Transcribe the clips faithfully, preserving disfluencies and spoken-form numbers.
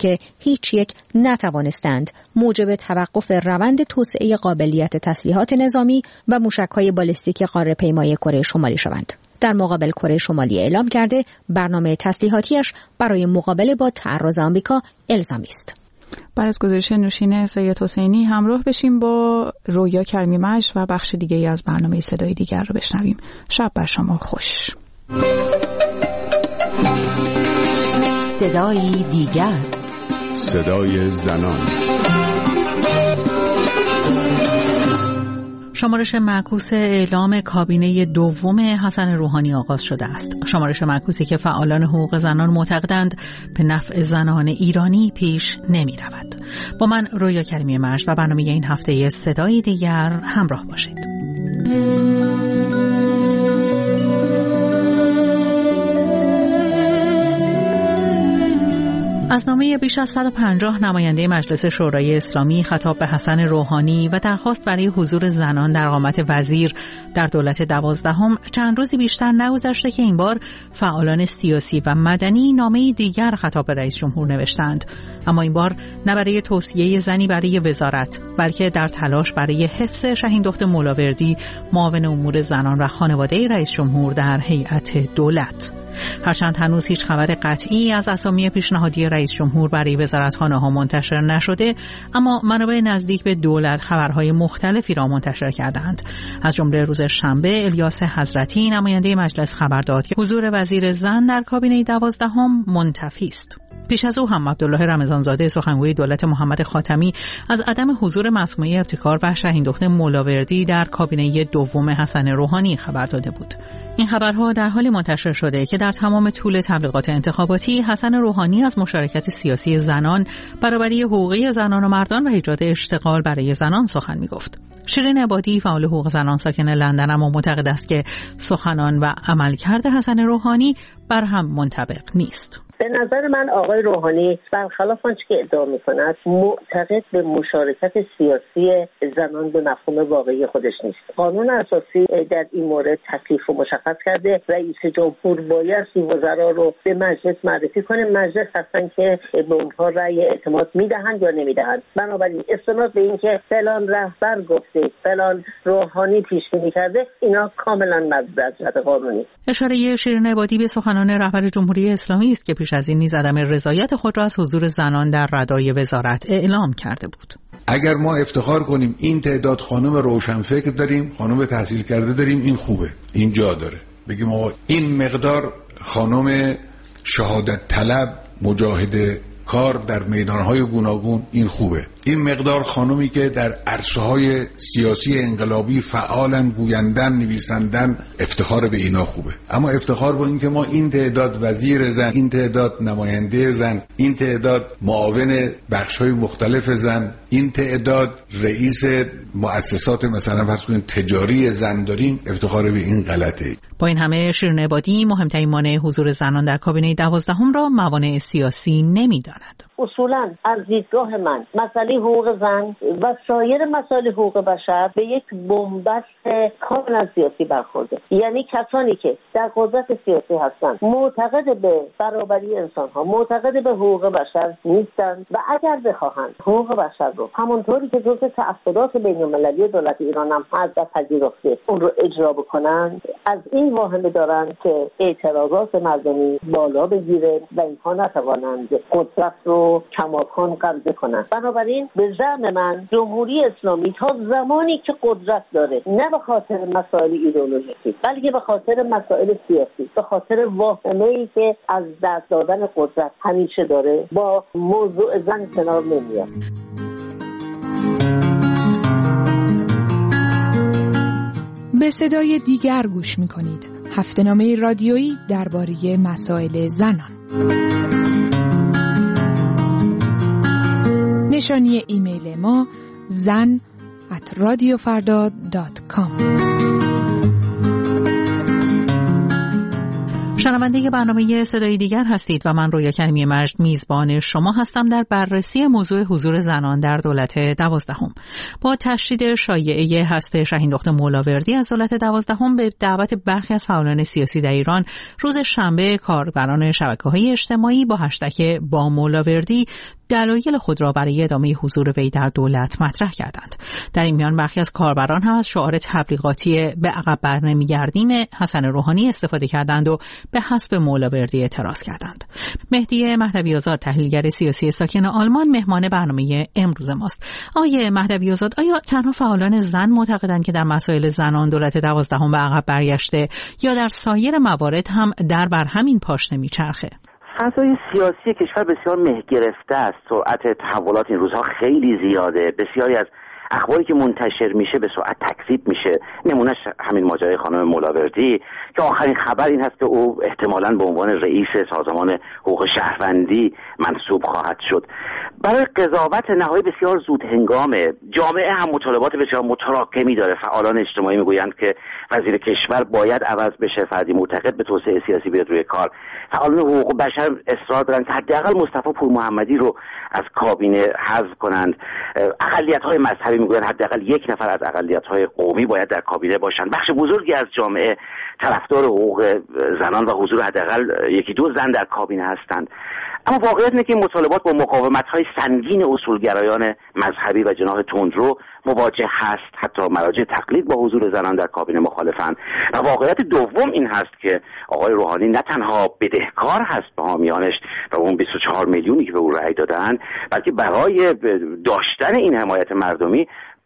که هیچ یک نتوانستند موجب توقف روند توسعه قابلیت تسلیحات نظامی و موشک‌های بالستیک قاره‌پیمای کره شمالی شوند. در مقابل کره شمالی اعلام کرده برنامه تسلیحاتیش برای مقابله با تعرض آمریکا الزامی است. بعد از گزارش نوشین سید حسینی همراه بشیم با رویا کریمی مجد و بخش دیگه ای از برنامه صدای دیگر رو بشنویم. شب بر شما خوش. صدای دیگر، صدای زنان. شمارش معکوس اعلام کابینه دوم حسن روحانی آغاز شده است. شمارش معکوسی که فعالان حقوق زنان معتقدند به نفع زنان ایرانی پیش نمی رود. با من رویا کریمی مجد و برنامه این هفته صدای دیگر همراه باشید. از نامه بیش از صد و پنجاه نماینده مجلس شورای اسلامی خطاب به حسن روحانی و درخواست برای حضور زنان در قامت وزیر در دولت دوازدهم چند روزی بیشتر نگذشته که این بار فعالان سیاسی و مدنی نامه دیگر خطاب به رئیس جمهور نوشتند، اما این بار نه برای توصیه زنی برای وزارت، بلکه در تلاش برای حفظ شهین دخت مولاوردی، معاون امور زنان و خانواده رئیس جمهور در هیئت دولت. هرچند هنوز هیچ خبر قطعی از اسامی پیشنهادی رئیس جمهور برای وزارتخانه‌ها منتشر نشده، اما منابع نزدیک به دولت خبرهای مختلفی را منتشر کردند. از جمله روز شنبه الیاس حضرتی نماینده مجلس خبر داد که حضور وزیر زن در کابینه دوازدهم منتفی است. پیش از او هم عبدالله رمضانزاده سخنگوی دولت محمد خاتمی از عدم حضور مسموعه ابتکار و شهین دخت مولاوردی در کابینه دوم حسن روحانی خبر داده بود. این خبرها در حالی منتشر شده که در تمام طول تبلیغات انتخاباتی حسن روحانی از مشارکت سیاسی زنان، برابری حقوقی زنان و مردان و ایجاد اشتغال برای زنان سخن می‌گفت. شیرین عبادی فعال حقوق زنان ساکن لندن اما معتقد است که سخنان و عملکرد حسن روحانی بر هم منطبق نیست. به نظر من آقای روحانی برخلاف آنچه که ادعا می‌کند معتقد به مشارکت سیاسی زنان به مفهوم واقعی خودش نیست. قانون اساسی در این مورد تکلیف و مشخص کرده. رئیس جمهور باید وزرا رو به مجلس معرفی کنه. مجلس هستن که به اونها رأی اعتماد میدهند یا نمیدهند. بنابراین استناد به اینکه فلان رهبر گفته فلان روحانی پیش بینی کرده، اینا کاملا مرد از جهت قانونی. اشاره شیرین عبادی به سخنان رهبر جمهوری اسلامی است که پیش از این نیز عدم رضایت خود را از حضور زنان در ردای وزارت اعلام کرده بود. اگر ما افتخار کنیم این تعداد خانم روشنفکر داریم، خانم تحصیل کرده داریم، این خوبه، این جا داره. بگیم آقا این مقدار خانم شهادت طلب، مجاهد کار در میدانهای گوناگون، این خوبه. این مقدار خانومی که در عرصه‌های سیاسی انقلابی فعالن، گویندن، نویسندن، افتخار به اینا خوبه. اما افتخار با این که ما این تعداد وزیر زن، این تعداد نماینده زن، این تعداد معاون بخش‌های مختلف زن، این تعداد رئیس مؤسسات مثلا فرض کنید تجاری زن داریم، افتخار به این غلطه. با این همه شیرین عبادی مهمترین مانع حضور زنان در کابینه دوازدهم را موانع سیاسی نمی‌داند. اصولاً از دیدگاه من مسئله حقوق زن و سایر مسائل حقوق بشر به یک بنبست کاملا سیاسی برخورده. یعنی کسانی که در قدرت سیاسی هستند معتقد به برابری انسان‌ها، معتقد به حقوق بشر نیستند و اگر بخواهند حقوق بشر رو همونطوری که جزء تعهدات بین‌المللی دولت ایران هم هست و پذیرفته اون رو اجرا بکنند، از این واهمه دارند که اعتراضات مردمی بالا بگیره و اینها نتوانند قدرت رو کماکان قبضه کنند. بنابراین به زعم من جمهوری اسلامی تا زمانی که قدرت داره، نه به خاطر مسائل ایدئولوژیکی بلکه به خاطر مسائل سیاسی، به خاطر واهمه‌ای که از دست دادن قدرت همیشه داره، با موضوع زن کنار نمیاد. به صدای دیگر گوش می‌کنید. هفته‌نامه رادیویی درباره مسائل زنان. نشانی ایمیل ما زن ات رادیو فردا دات کام. شنونده برنامه صدای دیگر هستید و من رویا کریمی مجد میزبان شما هستم در بررسی موضوع حضور زنان در دولت دوازدهم. با تشدید شایعه حذف شاهین دختر مولاوردی از دولت دوازدهم به دعوت برخی از فعالان سیاسی در ایران، روز شنبه کاربران شبکه‌های اجتماعی با هشتگ با مولاوردی دلایل خود را برای ادامه حضور وی در دولت مطرح کردند. در این میان برخی از کاربران هم از شعار تبلیغاتی به عقب برنمیگردیم حسن روحانی استفاده کردند و به حذف مولاوردی اعتراض کردند. مهدی مهدوی آزاد، تحلیلگر سیاسی ساکن آلمان، مهمان برنامه امروز ماست. آقای مهدوی آزاد، آیا تنها فعالان زن معتقدند که در مسائل زنان دولت دوازدهم به عقب برگشته یا در سایر موارد هم در بر همین پاشنه میچرخه؟ فضای سیاسی کشور بسیار مه گرفته است. سرعت تحولات این روزها خیلی زیاده. بسیاری از اخباری که منتشر میشه به سرعت تکذیب میشه. نمونهش همین ماجرای خانم مولاوردی که آخرین خبر این هست که او احتمالاً به عنوان رئیس سازمان حقوق شهروندی منصوب خواهد شد. برای قضاوت نهایی بسیار زود هنگامه. جامعه هم مطالبات بسیار متراکمی داره. فعالان اجتماعی میگویند که وزیر کشور باید عوض بشه، فردی معتقد به توسعه سیاسی بیاد روی کار. فعالان حقوق بشر اصرار دارن که حداقل مصطفی پور محمدی رو از کابینه حذف کنند. اقلیت‌های مذهبی میگویند حداقل یک نفر از اقلیت‌های قومی باید در کابینه باشند. بخش بزرگی از جامعه طرفدار حقوق زنان و حضور حداقل یکی دو زن در کابینه هستند. اما واقعیت اینه که این مطالبات با مقاومت‌های سنگین اصولگرایان مذهبی و جناح تندرو مواجه هست. حتی مراجع تقلید با حضور زنان در کابینه مخالفند. و واقعیت دوم این هست که آقای روحانی نه تنها بدهکار هست به حامیانش و اون بیست و چهار میلیونی که به او رأی دادن، بلکه برای داشتن این حمایت مردمی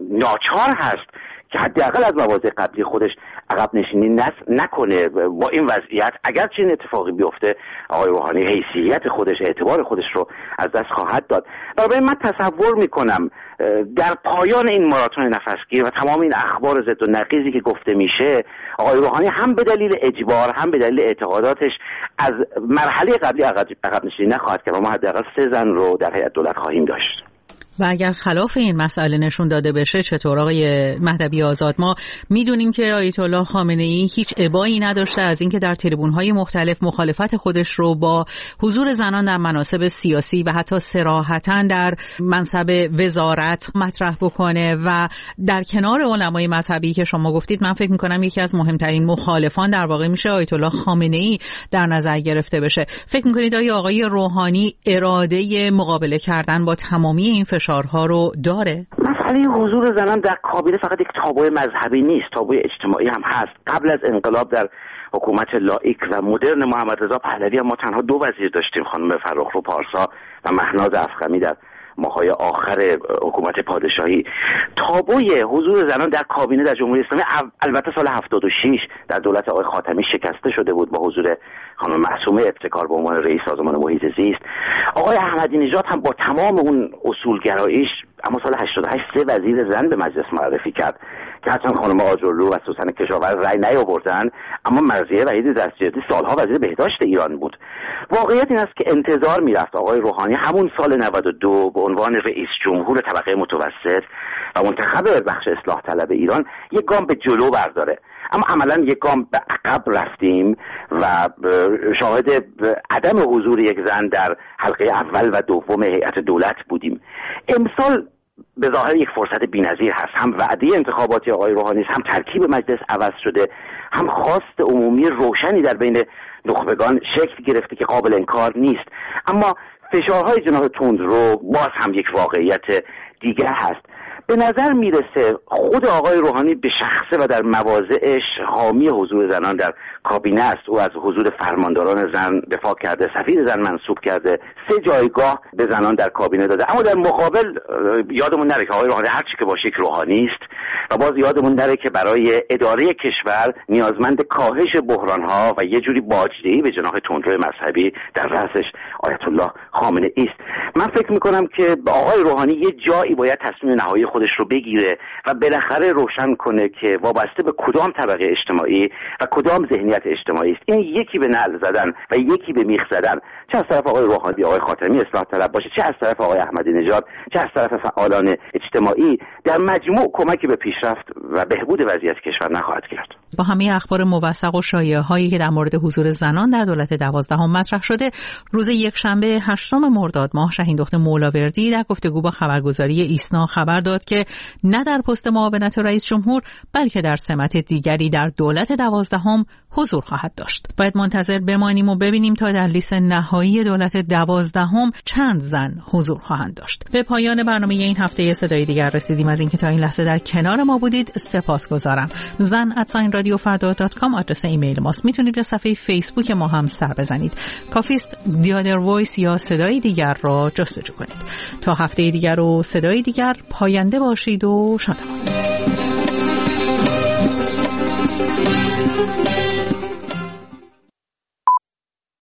ناچار هست که حداقل از مواضع قبلی خودش عقب نشینی نکنه. با این وضعیت اگر چنین اتفاقی بیفته آقای روحانی حیثیت خودش، اعتبار خودش رو از دست خواهد داد. برای من تصور میکنم در پایان این ماراتون نفسگیر و تمام این اخبار ضد و نقیضی که گفته میشه، آقای روحانی هم به دلیل اجبار هم به دلیل اعتقاداتش از مرحله قبلی عقب نشینی نخواهد کرد و ما حداقل سه زن رو در هیئت دولت خواهیم داشت. و اگر خلاف این مسئله نشون داده بشه چطور آقای مهدوی آزاد؟ ما میدونیم که آیت الله خامنه ای هیچ ابایی نداشته از اینکه در تریبون‌های مختلف مخالفت خودش رو با حضور زنان در مناصب سیاسی و حتی صراحتاً در منصب وزارت مطرح بکنه و در کنار علمای مذهبی که شما گفتید، من فکر می‌کنم یکی از مهمترین مخالفان در واقع میشه آیت الله خامنه ای در نظر گرفته بشه. فکر می‌کنید آیا آقای روحانی اراده مقابله کردن با تمامی این فشارها رو داره؟ مسئله حضور زنان در کابینه فقط یک تابو مذهبی نیست، تابو اجتماعی هم هست. قبل از انقلاب در حکومت لائیک و مدرن محمد رضا پهلوی ما تنها دو وزیر داشتیم، خانم فرخرو پارسا و مهناز افخمی در ماهای آخر حکومت پادشاهی. تابوی حضور زنان در کابینه در جمهوری اسلامی البته سال هفتاد و شش در دولت آقای خاتمی شکسته شده بود با حضور خانم معصومه ابتکار به عنوان رئیس سازمان محیط زیست. آقای احمدی نژاد هم با تمام اون اصولگراییش اما سال هشتاد و هشت سه وزیر زن به مجلس معرفی کرد که حتی خانم آجرلو و سوسن کشاورز رأی نیاوردن، اما مرضیه وحید دستجردی سالها وزیر بهداشت ایران بود. واقعیت این است که انتظار میرفت آقای روحانی همون سال نود و دو به عنوان رئیس جمهور طبقه متوسط و منتخب بخش اصلاح طلب ایران یک گام به جلو برداره، اما عملا یک گام به عقب رفتیم و شاهد عدم حضور یک زن در حلقه اول و دوم هیئت دولت بودیم. امسال به ظاهر یک فرصت بی‌نظیر هست. هم وعده انتخاباتی آقای روحانی هم ترکیب مجلس عوض شده، هم خواست عمومی روشنی در بین نخبگان شکل گرفته که قابل انکار نیست. اما فشارهای جناح تندرو باز هم یک واقعیت دیگر هست. به نظر میرسه خود آقای روحانی به شخصه و در مواضعش حامی حضور زنان در کابینه است. او از حضور فرمانداران زن دفاع کرده، سفیر زن منصوب کرده، سه جایگاه به زنان در کابینه داده. اما در مقابل یادمون نره که آقای روحانی هرچی که باشه یک روحانی است و باز یادمون نره که برای اداره کشور نیازمند کاهش بحران‌ها و یه جوری باجدهی به جناح تندرو مذهبی در رأسش آیت الله خامنه ای است. من فکر میکنم که آقای روحانی یه جایی باید تصمیم نهایی خودش رو بگیره و بالاخره روشن کنه که وابسته به کدام طبقه اجتماعی و کدام ذهنیت اجتماعی است. این یکی به نعل زدن و یکی به میخ زدن، چه از طرف آقای روحانی، آقای خاتمی اصلاح طلب باشه، چه از طرف آقای احمدی نژاد، چه از طرف فعالان اجتماعی، در مجموع کمکی به پیشرفت و بهبود وضعیت کشور نخواهد کرد. با همه اخبار موثق و شایعه هایی که در مورد حضور زنان در دولت دوازدهم مطرح شده، روز یکشنبه هشتم مرداد ماه شاهین دخت مولاوردی در گفتگو با خبرگزاری ایسنا خبر داد که نه در پست معاونت رئیس جمهور بلکه در سمت دیگری در دولت دوازدهم حضور خواهد داشت. باید منتظر بمانیم و ببینیم تا در لیست نهایی دولت دوازدهم چند زن حضور خواهند داشت. به پایان برنامه این هفته صدای دیگر رسیدیم. از اینکه تا این لحظه در کنار ما بودید سپاسگزارم. زن ات رادیو فردا دات کام آدرس ایمیل ماست. میتونید به صفحه فیسبوک ما هم سر بزنید. کافیست دیادر وایس یا صدای دیگر را جستجو کنید. تا هفته دیگر و صدای دیگر، پاینده باشید و شادمان.